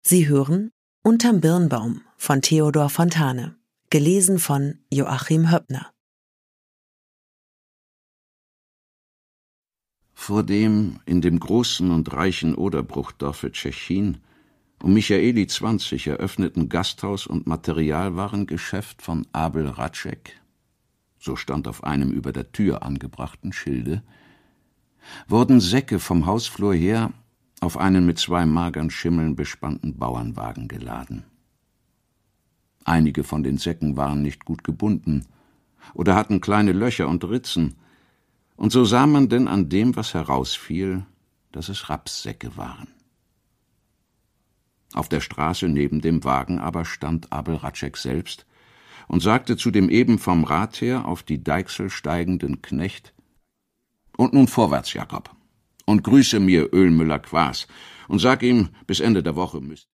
Sie hören Unterm Birnbaum von Theodor Fontane, gelesen von Joachim Höppner. Vor dem in dem großen und reichen Oderbruchdorfe Tschechin um Michaeli 20 eröffneten Gasthaus- und Materialwarengeschäft von Abel Ratschek, so stand auf einem über der Tür angebrachten Schilde, wurden Säcke vom Hausflur her auf einen mit 2 magern Schimmeln bespannten Bauernwagen geladen. Einige von den Säcken waren nicht gut gebunden oder hatten kleine Löcher und Ritzen, und so sah man denn an dem, was herausfiel, dass es Rapssäcke waren. Auf der Straße neben dem Wagen aber stand Abel Ratschek selbst und sagte zu dem eben vom Rad her auf die Deichsel steigenden Knecht: »Und nun vorwärts, Jakob, und grüße mir Ölmüller Quaas und sag ihm, bis Ende der Woche müsst